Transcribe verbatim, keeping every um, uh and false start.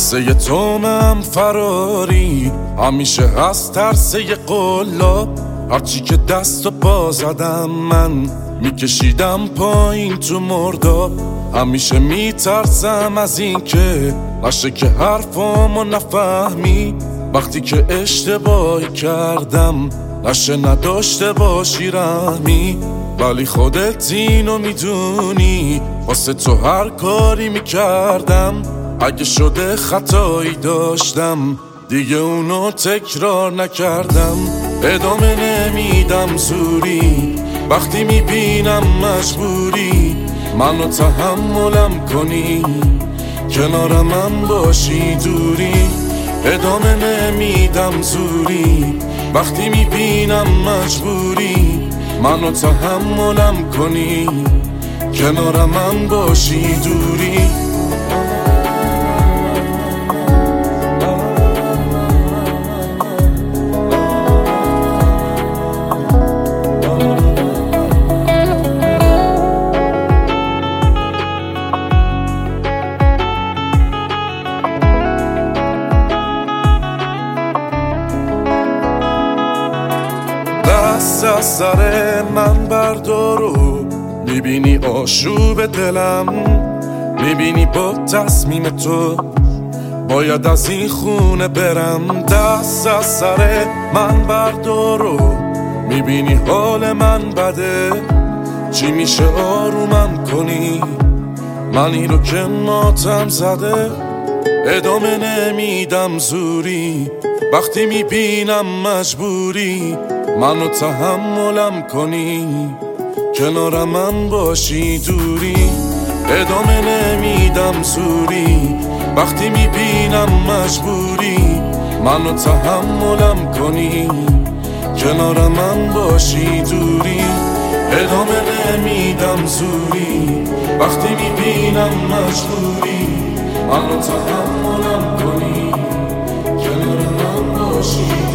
قصه تومم فراری همیشه هست ترسه قلاب. هرچی که دست و پا زدم من میکشیدم پایین تو مرداب. همیشه میترسم از این که نشه که حرفامو نفهمی. وقتی که اشتباهی کردم نشه نداشته باشی رحمی. ولی خودت اینو میدونی واسه تو هر کاری میکردم. اگه شده خطایی داشتم دیگه اونو تکرار نکردم. ادامه نمیدم زوری وقتی میبینم مجبوری منو تحملم کنی کنارم من باشی دوری. ادامه نمیدم زوری وقتی میبینم مجبوری منو تحملم کنی کنارم من باشی دوری. دست از سر من بردارو میبینی آشوب دلم. میبینی با تصمیم تو باید از این خونه برم. دست از سر من بردارو میبینی حال من بده. چی میشه آرومم کنی منی رو که ماتم زده. ادامه نمیدم زوری وقتی میبینم مجبوری منو تحملم کنی کنار من باشی دوری. ادامه نمیدم زوری وقتی میبینم مجبوری منو تحملم کنی کنار من باشی دوری. ادامه نمیدم زوری وقتی میبینم مجبوری منو تحملم کنی کنار من باشی.